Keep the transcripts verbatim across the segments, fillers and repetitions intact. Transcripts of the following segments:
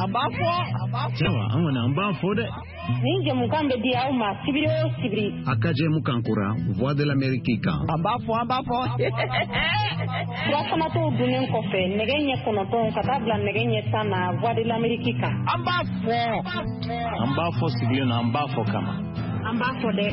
ambafo Jawa amana ambafo de Ninja mukambe di auma sibiri o sibiri Akaje mukankura Voix de l'Amérique ambafo ambafo Kurafana to dunen kofe negenye konoton katabla negenye sana Voix de l'Amérique ambafo ambafo sibiri na ambafo kama ambafo de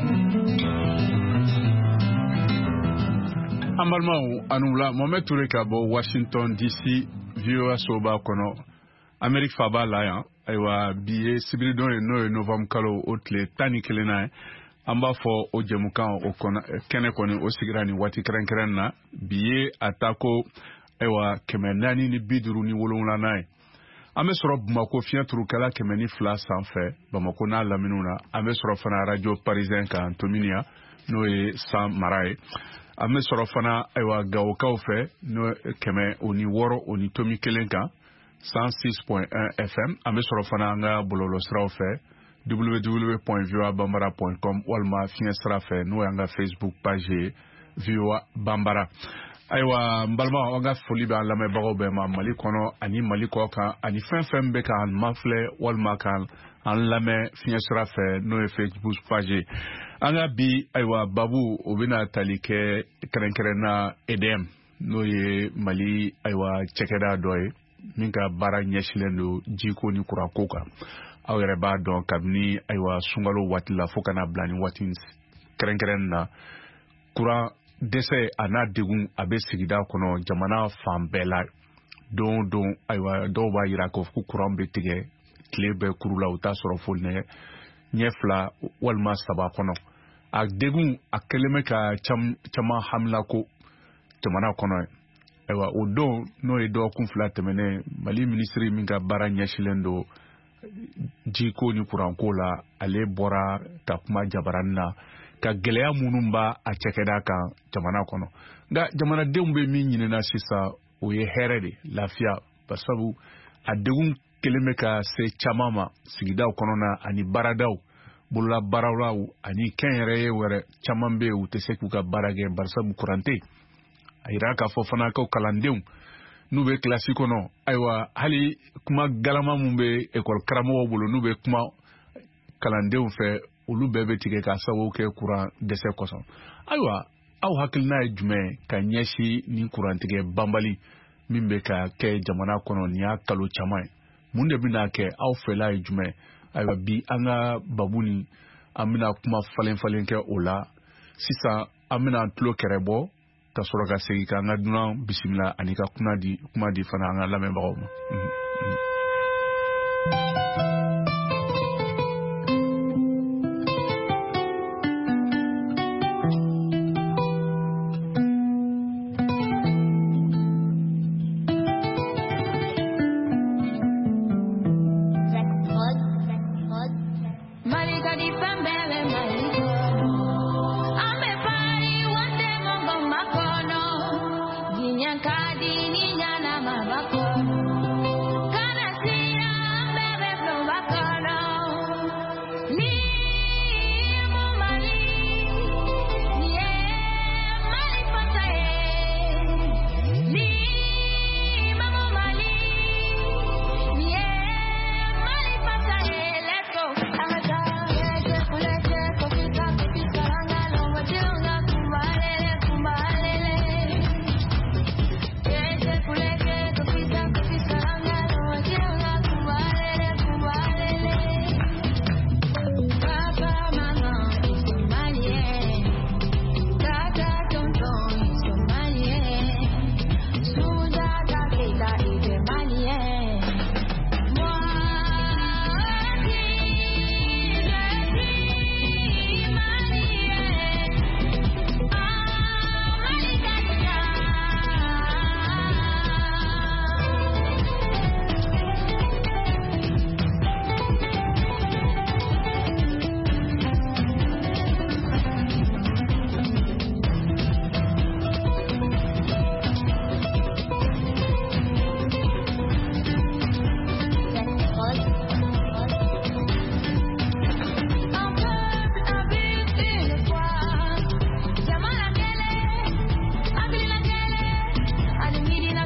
Ambalmaou anoula Mohamed Touré Kabo Washington D C Vioa Soba kono Amérique Faba la ya aywa biye sibiri don e no novembre kalo otle tani kelena amba fo o jemukan o kona kene koni o sigirani wati kren na biye atako aywa kemenani ni biduru ni wolonla nai ame soro Bamako fian turukala kemeni fla sanfɛ Bamako na laminuna ame soro fana radio parisien ka Antominia no e san marae ame soro fana aywa gawokaw fɛ no keme oni woro oni tomi kelen kan cent six point un F M ame soro fana nga bololo sraw fɛ w w w point voa bambara point com walma fiɲɛ sira fɛ no yanga Facebook page Voa Bambara aywa mbalma wanga foli bɛ an lamɛnbagaw bɛɛ ma Mali kɔnɔ ani Mali kɔ kan ani fɛn fɛn bɛ ka an mafilɛ walima kan an lamɛn fiɲɛ sira fɛ n'o ye Facebook page an ka bi aywa babu o bɛna tali kɛ kɛrɛnkɛrɛnna E D M n'o ye Mali aywa cɛkɛda dɔ ye min ka baara ɲɛsilen don jiko ni kuranko kan aw yɛrɛ b'a dɔn kabini aywa sunkalo waati la fo kana bila ni waati kɛrɛnkɛrɛn na kuran dɛsɛ a n'a degun a bɛ sigida kɔnɔ jamana fan bɛɛ la don don aywa dɔw b'a yira ko kuran bɛ tigɛ tile bɛɛ kuru la u t'a sɔrɔ fo nɛgɛ ɲɛ fila walima saba kɔnɔ a degun a kɛlen bɛ ka caman hamila ko jamana kɔnɔ aywa o don n'o ye dɔgɔkun fila tɛmɛnen Mali minisiri min ka baara ɲɛsilen don jiko ni kuranko la ale bɔra ka kuma jabarani na ka gɛlɛya minnu b'a a cɛkɛda kan jamana kɔnɔ nka jamanadenw bɛ min ɲinina sisan o ye hɛrɛ de lafiya basabu a degun kelen bɛ ka se caman ma sigidaw kɔnɔna ani baaradaw bolola baaralaw ani kɛnyɛrɛye wɛrɛ caman bɛ yen u tɛ se k'u ka baara kɛ barisabu kuran tɛ yen a yira k'a fɔ fana ko kalandenw n'u bɛ kilasi kɔnɔ ayiwa hali kuma galama min bɛ ekɔli karamɔgɔw bolo n'u bɛ kuma kalandenw fɛ olu bɛɛ bɛ tigɛ ka sababu kɛ kuran dɛsɛ kosɔn ayiwa aw hakilina ye jumɛn ka ɲɛsin ni kurantigɛ banbali min bɛ ka kɛ jamana kɔnɔ nin y'a kalo caman ye mun de bɛna kɛ aw fɛla ye jumɛn ayiwa bi an ka babu ni an bɛna kuma falen falen kɛ o la sisan an bɛna an tulo kɛrɛ bɔ ka sɔrɔ ka segin ka an ka dunan bisimila ani ka kuma di kuma di fana an ka lamɛnbagaw ma. Kadi ni nyana mabako